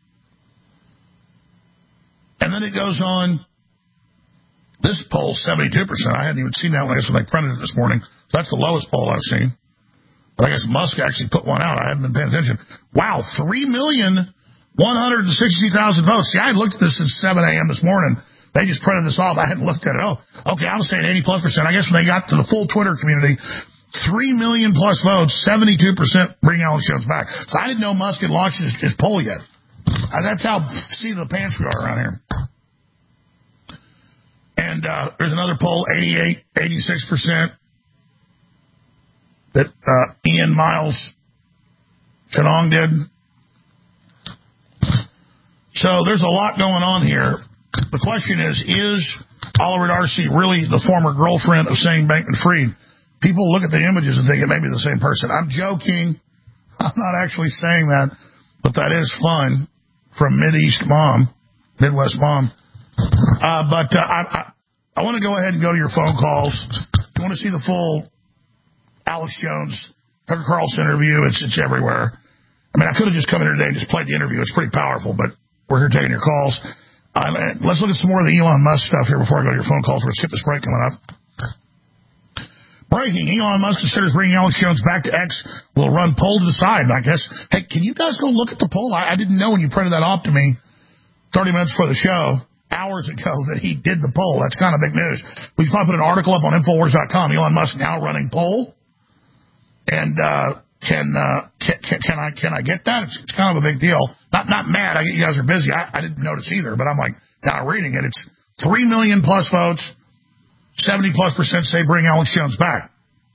And then it goes on. This poll, 72%. I hadn't even seen that one. I guess when they printed it this morning. So that's the lowest poll I've seen. But I guess Musk actually put one out. I hadn't been paying attention. Wow, 3,160,000 votes. See, I had looked at this since 7 a.m. this morning. They just printed this off. I hadn't looked at it. Oh, okay, I was saying 80+%. I guess when they got to the full Twitter community, 3 million plus votes, 72% bring Alex Jones back. So I didn't know Musk had launched his poll yet. That's how seat of the pants we are around here. And there's another poll, 86%, that Ian Miles Chenong did. So there's a lot going on here. The question is Oliver Darcy really the former girlfriend of Shane Bankman-Fried? People look at the images and think it may be the same person. I'm joking. I'm not actually saying that, but that is fun from Midwest Mom. I want to go ahead and go to your phone calls. If you want to see the full Alex Jones, Tucker Carlson interview, it's everywhere. I mean, I could have just come in here today and just played the interview. It's pretty powerful, but we're here taking your calls. Let's look at some more of the Elon Musk stuff here before I go to your phone calls. We're going to skip this break coming up. Breaking. Elon Musk considers bringing Alex Jones back to X. Will run poll to decide. I guess, hey, can you guys go look at the poll? I didn't know when you printed that off to me 30 minutes before the show, hours ago, that he did the poll. That's kind of big news. We just want to put an article up on Infowars.com. Elon Musk now running poll. And can I get that? It's kind of a big deal. Not mad. I get you guys are busy. I didn't notice either, but I'm like, now reading it. It's 3 million plus votes. 70+% say bring Alex Jones back.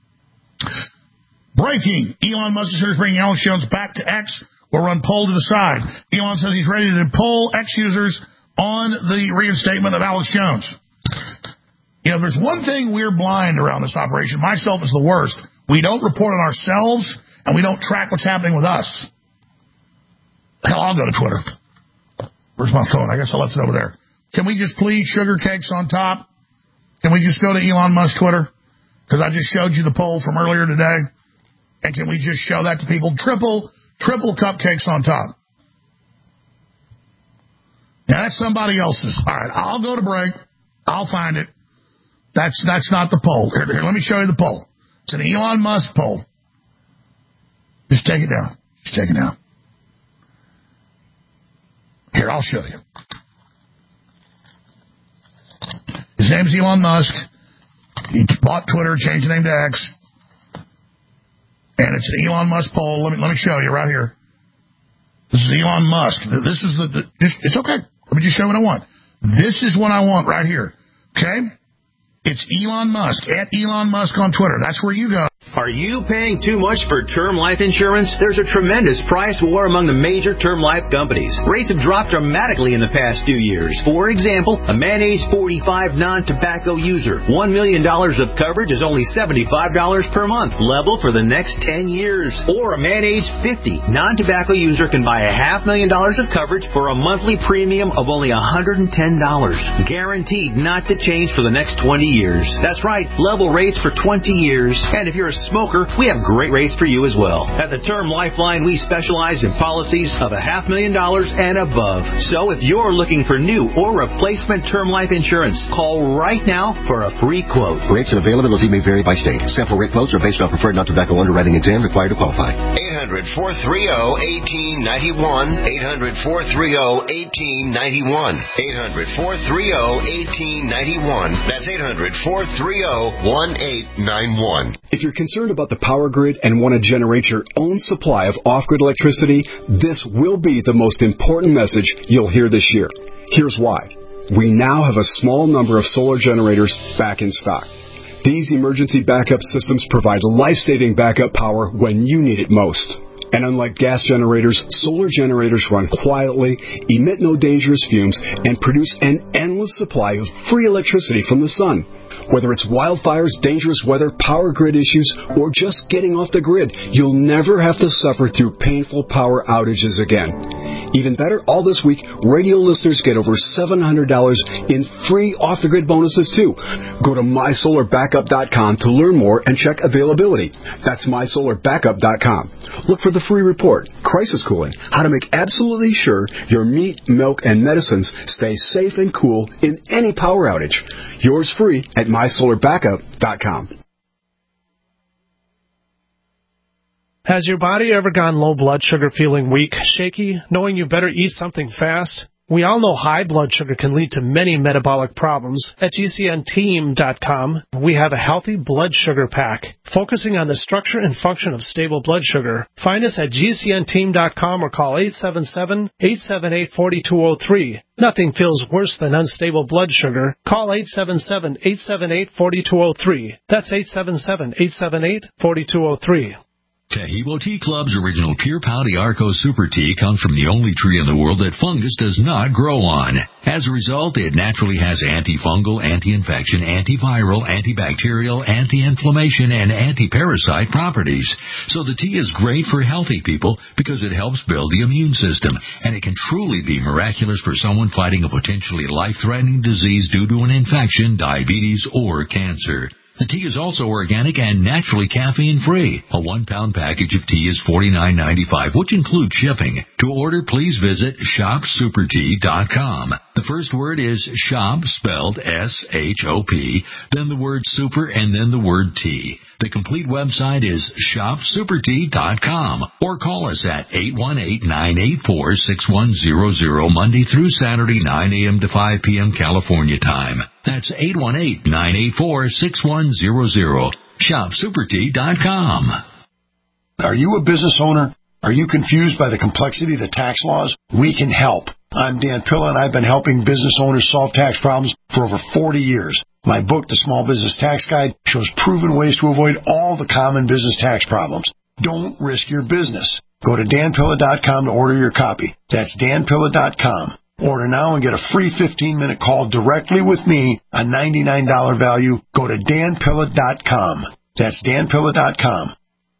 Breaking. Elon Musk considers bringing Alex Jones back to X. Will run poll to decide. Elon says he's ready to poll X users on the reinstatement of Alex Jones. You know, there's one thing we're blind around this operation. Myself is the worst. We don't report on ourselves, and we don't track what's happening with us. Hell, I'll go to Twitter. Where's my phone? I guess I left it over there. Can we just please sugar cakes on top? Can we just go to Elon Musk Twitter? Because I just showed you the poll from earlier today. And can we just show that to people? Triple cupcakes on top. Now, that's somebody else's. All right, I'll go to break. I'll find it. That's not the poll. Here, let me show you the poll. It's an Elon Musk poll. Just take it down. Here, I'll show you. His name's Elon Musk. He bought Twitter, changed the name to X. And it's an Elon Musk poll. Let me show you right here. This is Elon Musk. This is it's okay. Let me just show you what I want. This is what I want right here. Okay? It's Elon Musk, at Elon Musk on Twitter. That's where you go. Are you paying too much for term life insurance? There's a tremendous price war among the major term life companies. Rates have dropped dramatically in the past 2 years. For example, a man age 45 non-tobacco user, $1 million of coverage is only $75 per month, level for the next 10 years. Or a man age 50 non-tobacco user can buy $500,000 of coverage for a monthly premium of only $110, guaranteed not to change for the next 20 years. That's right, level rates for 20 years. And if you're a smoker, we have great rates for you as well. At the Term Lifeline, we specialize in policies of $500,000 and above. So if you're looking for new or replacement term life insurance, call right now for a free quote. Rates and availability may vary by state. Sample rate quotes are based on preferred non-tobacco underwriting exam required to qualify. 800-430-1891. 800-430-1891. 800-430-1891. That's 800-430-1891. If you're concerned about the power grid and want to generate your own supply of off-grid electricity, this will be the most important message you'll hear this year. Here's why. We now have a small number of solar generators back in stock. These emergency backup systems provide life-saving backup power when you need it most. And unlike gas generators, solar generators run quietly, emit no dangerous fumes, and produce an endless supply of free electricity from the sun. Whether it's wildfires, dangerous weather, power grid issues, or just getting off the grid, you'll never have to suffer through painful power outages again. Even better, all this week, radio listeners get over $700 in free off-the-grid bonuses, too. Go to MySolarBackup.com to learn more and check availability. That's MySolarBackup.com. Look for the free report, Crisis Cooling, how to make absolutely sure your meat, milk, and medicines stay safe and cool in any power outage. Yours free at MySolarBackup.com. Has your body ever gone low blood sugar, feeling weak, shaky, knowing you better eat something fast? We all know high blood sugar can lead to many metabolic problems. At GCNteam.com, we have a healthy blood sugar pack, focusing on the structure and function of stable blood sugar. Find us at GCNteam.com or call 877-878-4203. Nothing feels worse than unstable blood sugar. Call 877-878-4203. That's 877-878-4203. Taheebo Tea Club's original Pure Pouty Arco Super Tea comes from the only tree in the world that fungus does not grow on. As a result, it naturally has antifungal, anti-infection, antiviral, antibacterial, anti-inflammation, and anti-parasite properties. So the tea is great for healthy people because it helps build the immune system, and it can truly be miraculous for someone fighting a potentially life-threatening disease due to an infection, diabetes, or cancer. The tea is also organic and naturally caffeine-free. A 1-pound package of tea is $49.95, which includes shipping. To order, please visit ShopSuperTea.com. The first word is shop, spelled S-H-O-P, then the word super, and then the word tea. The complete website is ShopSuperTea.com, or call us at 818-984-6100, Monday through Saturday, 9 a.m. to 5 p.m. California time. That's 818-984-6100. ShopSuperTea.com. Are you a business owner? Are you confused by the complexity of the tax laws? We can help. I'm Dan Pilla, and I've been helping business owners solve tax problems for over 40 years. My book, The Small Business Tax Guide, shows proven ways to avoid all the common business tax problems. Don't risk your business. Go to danpilla.com to order your copy. That's danpilla.com. Order now and get a free 15-minute call directly with me, a $99 value. Go to danpilla.com. That's danpilla.com.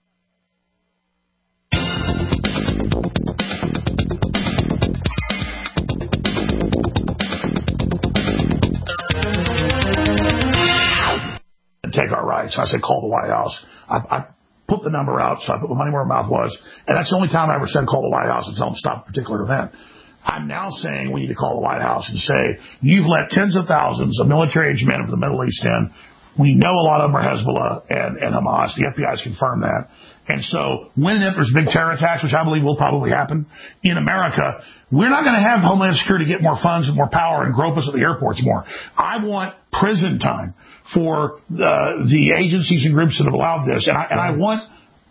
Take our rights. I said, call the White House. I put the number out, so I put my money where my mouth was. And that's the only time I ever said call the White House and tell them to stop a particular event. I'm now saying we need to call the White House and say, you've let tens of thousands of military-aged men from the Middle East in. We know a lot of them are Hezbollah and Hamas. The FBI has confirmed that. And so when and if there's big terror attacks, which I believe will probably happen in America, we're not going to have Homeland Security get more funds and more power and grope us at the airports more. I want prison time for the agencies and groups that have allowed this. And I want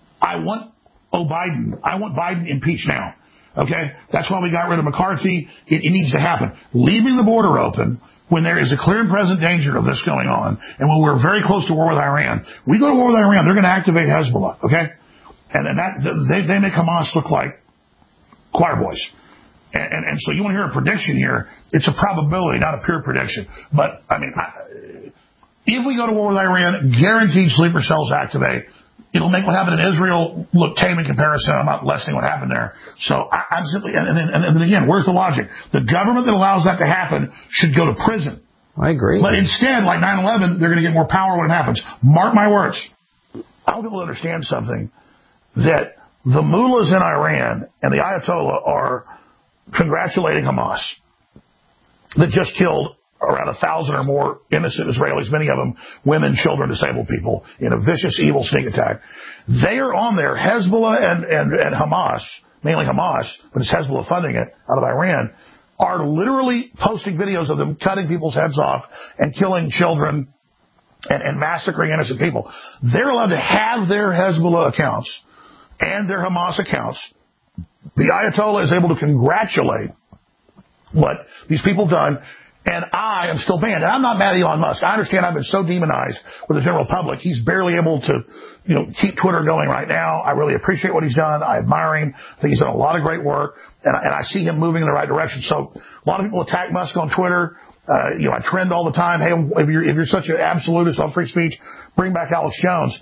Biden. I want Biden impeached now. Okay? That's why we got rid of McCarthy. It needs to happen. Leaving the border open when there is a clear and present danger of this going on, and when we're very close to war with Iran, we go to war with Iran, they're going to activate Hezbollah. Okay? And then they make Hamas look like choir boys. And so you want to hear a prediction here. It's a probability, not a pure prediction. But, I mean, if we go to war with Iran, guaranteed sleeper cells activate. It'll make what happened in Israel look tame in comparison. I'm not lessening what happened there. So I'm simply, and then again, where's the logic? The government that allows that to happen should go to prison. I agree. But instead, like 9/11, they're going to get more power when it happens. Mark my words. I want people to understand something, that the mullahs in Iran and the Ayatollah are congratulating Hamas that just killed around 1,000 or more innocent Israelis, many of them women, children, disabled people, in a vicious, evil sneak attack. They are on there. Hezbollah and Hamas, mainly Hamas, but it's Hezbollah funding it out of Iran, are literally posting videos of them cutting people's heads off and killing children and massacring innocent people. They're allowed to have their Hezbollah accounts and their Hamas accounts. The Ayatollah is able to congratulate what these people done. And I am still banned. And I'm not mad at Elon Musk. I understand I've been so demonized with the general public. He's barely able to, keep Twitter going right now. I really appreciate what he's done. I admire him. I think he's done a lot of great work. And I see him moving in the right direction. So a lot of people attack Musk on Twitter. I trend all the time. Hey, if you're such an absolutist on free speech, bring back Alex Jones.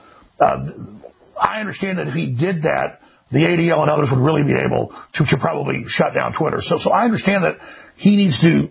I understand that if he did that, the ADL and others would really be able to probably shut down Twitter. So I understand that he needs to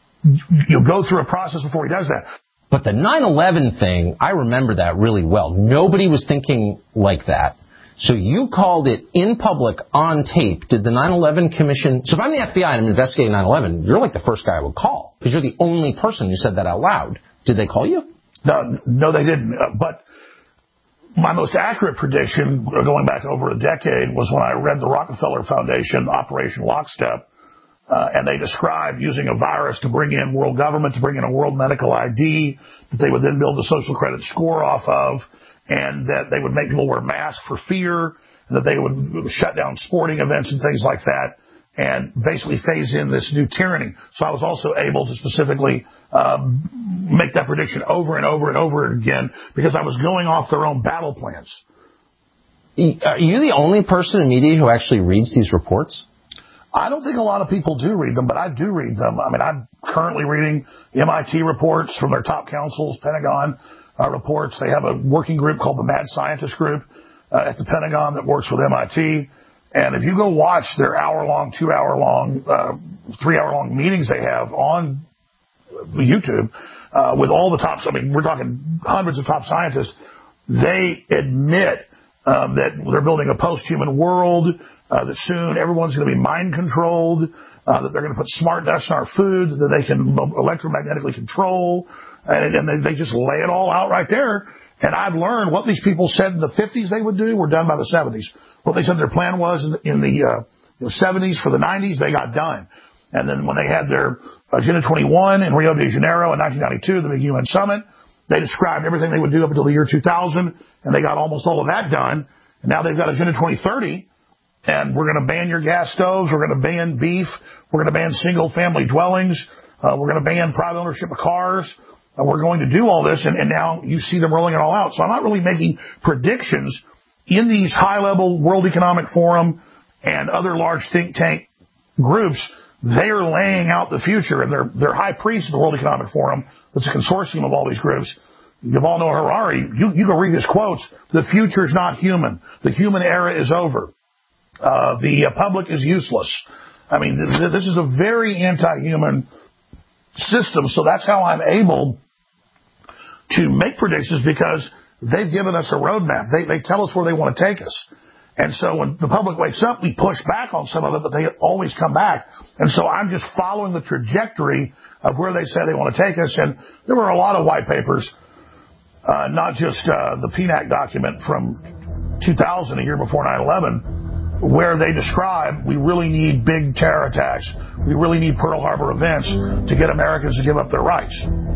go through a process before he does that. But the 9/11 thing, I remember that really well. Nobody was thinking like that. So you called it in public on tape. Did the 9/11 Commission... So if I'm the FBI and I'm investigating 9/11, you're like the first guy I would call because you're the only person who said that out loud. Did they call you? No, they didn't. But my most accurate prediction, going back over a decade, was when I read the Rockefeller Foundation Operation Lockstep, and they described using a virus to bring in world government, to bring in a world medical ID, that they would then build a social credit score off of, and that they would make people wear masks for fear, and that they would shut down sporting events and things like that, and basically phase in this new tyranny. So I was also able to specifically make that prediction over and over and over again because I was going off their own battle plans. Are you the only person in media who actually reads these reports? I don't think a lot of people do read them, but I do read them. I mean, I'm currently reading MIT reports from their top counsels, Pentagon reports. They have a working group called the Mad Scientist Group at the Pentagon that works with MIT. And if you go watch their hour-long, 2-hour-long, 3-hour-long meetings they have on YouTube with all the top, I mean, we're talking hundreds of top scientists, they admit that they're building a post-human world, that soon everyone's going to be mind-controlled, that they're going to put smart dust in our food that they can electromagnetically control, and they just lay it all out right there. And I've learned what these people said in the 50s they would do were done by the 70s. What they said their plan was in the 70s for the 90s, they got done. And then when they had their Agenda 21 in Rio de Janeiro in 1992, the big UN summit, they described everything they would do up until the year 2000, and they got almost all of that done. And now they've got Agenda 2030, and we're going to ban your gas stoves, we're going to ban beef, we're going to ban single-family dwellings, we're going to ban private ownership of cars, we're going to do all this, and now you see them rolling it all out. So I'm not really making predictions in these high-level World Economic Forum and other large think tank groups. They are laying out the future, and they're high priests of the World Economic Forum. It's a consortium of all these groups. Yuval Noah Harari, you go read his quotes. The future is not human. The human era is over. The public is useless. I mean, this is a very anti-human system, so that's how I'm able to make predictions, because they've given us a roadmap. They tell us where they want to take us. And so when the public wakes up, we push back on some of it, but they always come back. And so I'm just following the trajectory of where they say they want to take us. And there were a lot of white papers, not just the PNAC document from 2000, a year before 9/11, where they describe we really need big terror attacks. We really need Pearl Harbor events to get Americans to give up their rights.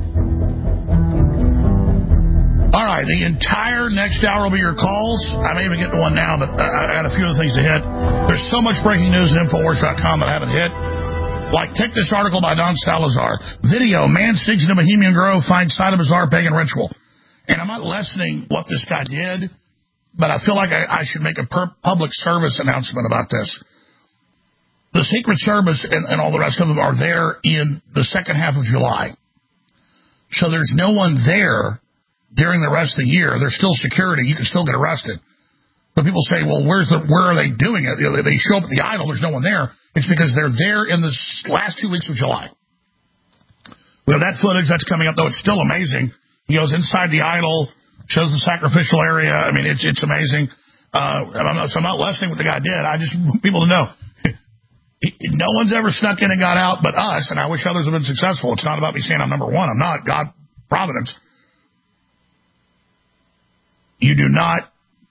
All right, the entire next hour will be your calls. I may even get to one now, but I got a few other things to hit. There's so much breaking news at Infowars.com that I haven't hit. Like, take this article by Don Salazar. Video, man sneaks into Bohemian Grove, finds site of bizarre pagan ritual. And I'm not lessening what this guy did, but I feel like I should make a public service announcement about this. The Secret Service and all the rest of them are there in the second half of July. So there's no one there during the rest of the year. There's still security. You can still get arrested. But people say, well, where are they doing it? They show up at the Idol. There's no one there. It's because they're there in the last 2 weeks of July. We have that footage that's coming up, though. It's still amazing. He goes inside the Idol, shows the sacrificial area. I mean, it's amazing. So I'm not lessening what the guy did. I just want people to know. No one's ever snuck in and got out but us, and I wish others have been successful. It's not about me saying I'm number one. I'm not. God, providence. You do not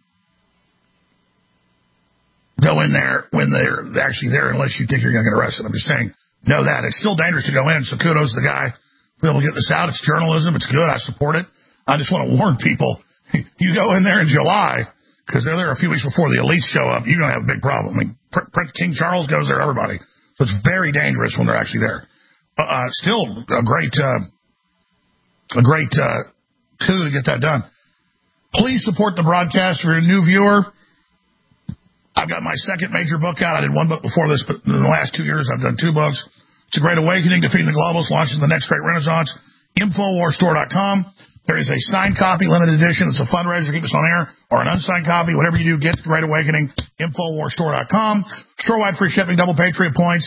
go in there when they're actually there unless you think you're going to get arrested. I'm just saying, know that. It's still dangerous to go in, so kudos to the guy for able to get this out. It's journalism. It's good. I support it. I just want to warn people. You go in there in July, because they're there a few weeks before the elites show up, you're going to have a big problem. I mean, King Charles goes there, everybody. So it's very dangerous when they're actually there. still a great coup to get that done. Please support the broadcast. If you're a new viewer, I've got my second major book out. I did one book before this, but in the last 2 years, I've done 2 books. It's a Great Awakening, Defeating the Globalists, launching the Next Great Renaissance. InfoWarsStore.com. There is a signed copy, limited edition. It's a fundraiser to keep us on air, or an unsigned copy. Whatever you do, get the Great Awakening. InfoWarsStore.com. Store-wide free shipping, double Patriot points.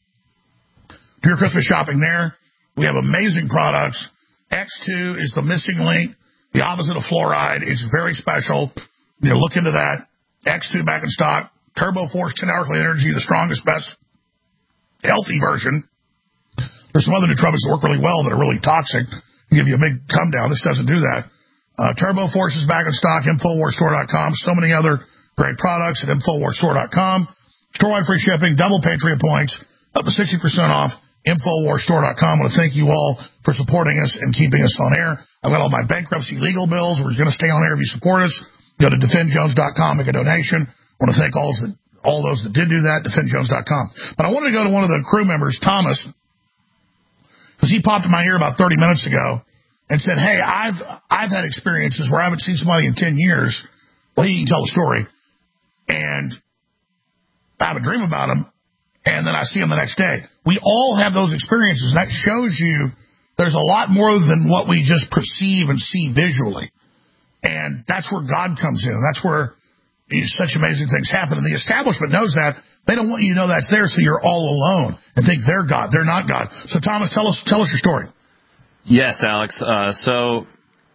Do your Christmas shopping there. We have amazing products. X2 is the missing link, the opposite of fluoride. It's very special. Look into that. X2 back in stock. Turbo Force 10-hour clean energy, the strongest, best, healthy version. There's some other nootropics that work really well that are really toxic and give you a big come down. This doesn't do that. Turbo Force is back in stock. InfoWarsStore.com. So many other great products at InfoWarsStore.com. Store-wide free shipping, double Patriot points, up to 60% off. InfoWarsStore.com. I want to thank you all for supporting us and keeping us on air. I've got all my bankruptcy legal bills. We're going to stay on air if you support us. Go to DefendJones.com, make a donation. I want to thank all those that did do that, DefendJones.com. But I wanted to go to one of the crew members, Thomas, because he popped in my ear about 30 minutes ago and said, hey, I've had experiences where I haven't seen somebody in 10 years. Well, he can tell the story. And I have a dream about him, and then I see him the next day. We all have those experiences, and that shows you there's a lot more than what we just perceive and see visually. And that's where God comes in. That's where such amazing things happen. And the establishment knows that. They don't want you to know that's there, so you're all alone and think they're God. They're not God. So, Thomas, tell us your story. Yes, Alex. When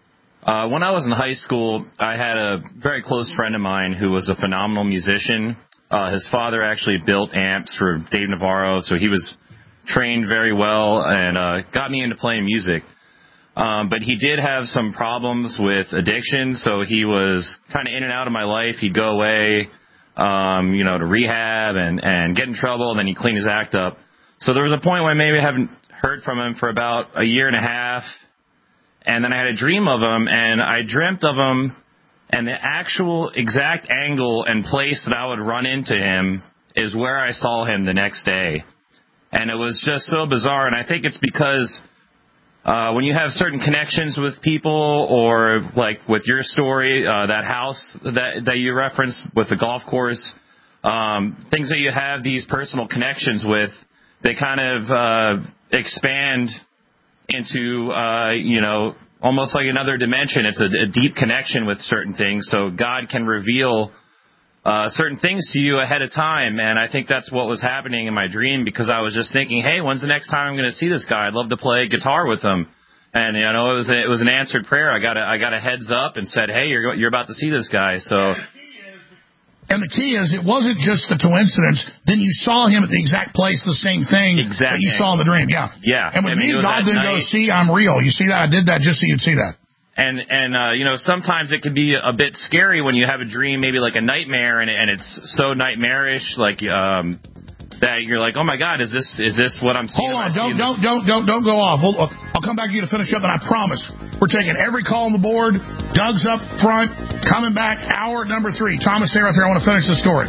I was in high school, I had a very close friend of mine who was a phenomenal musician. His father actually built amps for Dave Navarro, so he was trained very well and got me into playing music. But he did have some problems with addiction, so he was kind of in and out of my life. He'd go away, to rehab and get in trouble, and then he'd clean his act up. So there was a point where maybe I haven't heard from him for about a year and a half, and then I had a dream of him, and I dreamt of him, and the actual exact angle and place that I would run into him is where I saw him the next day. And it was just so bizarre, and I think it's because when you have certain connections with people, or like with your story, that house that you referenced with the golf course, things that you have these personal connections with, they kind of expand into, almost like another dimension. It's a deep connection with certain things, so God can reveal certain things to you ahead of time, and I think that's what was happening in my dream, because I was just thinking, hey, when's the next time I'm going to see this guy? I'd love to play guitar with him. And it was an answered prayer. I got a heads up and said, hey, you're about to see this guy. So. And the key is, it wasn't just the coincidence. Then you saw him at the exact place, the same thing that you saw in the dream. Yeah. Yeah. And when God didn't go, see, I'm real. You see that? I did that just so you'd see that. And sometimes it can be a bit scary when you have a dream, maybe like a nightmare, and it's so nightmarish, like that you're like, oh my God, is this what I'm seeing? Hold on, don't go off. I'll come back to you to finish up, and I promise we're taking every call on the board. Doug's up front, coming back, hour number 3. Thomas, stay right there. I want to finish the story.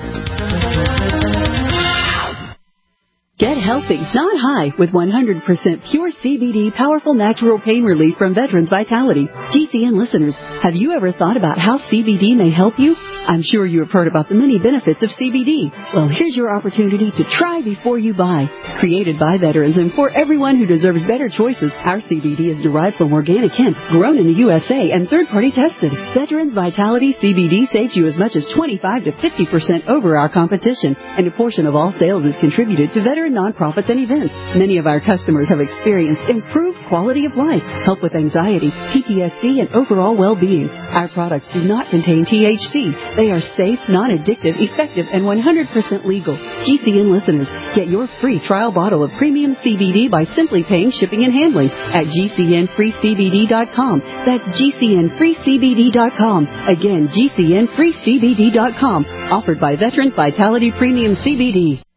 Get healthy, not high, with 100% pure CBD powerful natural pain relief from Veterans Vitality. GCN listeners, have you ever thought about how CBD may help you? I'm sure you have heard about the many benefits of CBD. Well, here's your opportunity to try before you buy. Created by veterans and for everyone who deserves better choices, our CBD is derived from organic hemp, grown in the USA, and third-party tested. Veterans Vitality CBD saves you as much as 25 to 50% over our competition, and a portion of all sales is contributed to veteran nonprofits and events. Many of our customers have experienced improved quality of life, help with anxiety, PTSD, and overall well-being. Our products do not contain THC. They are safe, non-addictive, effective, and 100% legal. GCN listeners, get your free trial bottle of premium CBD by simply paying shipping and handling at GCNFreeCBD.com. That's GCNFreeCBD.com. Again, GCNFreeCBD.com. Offered by Veterans Vitality Premium CBD.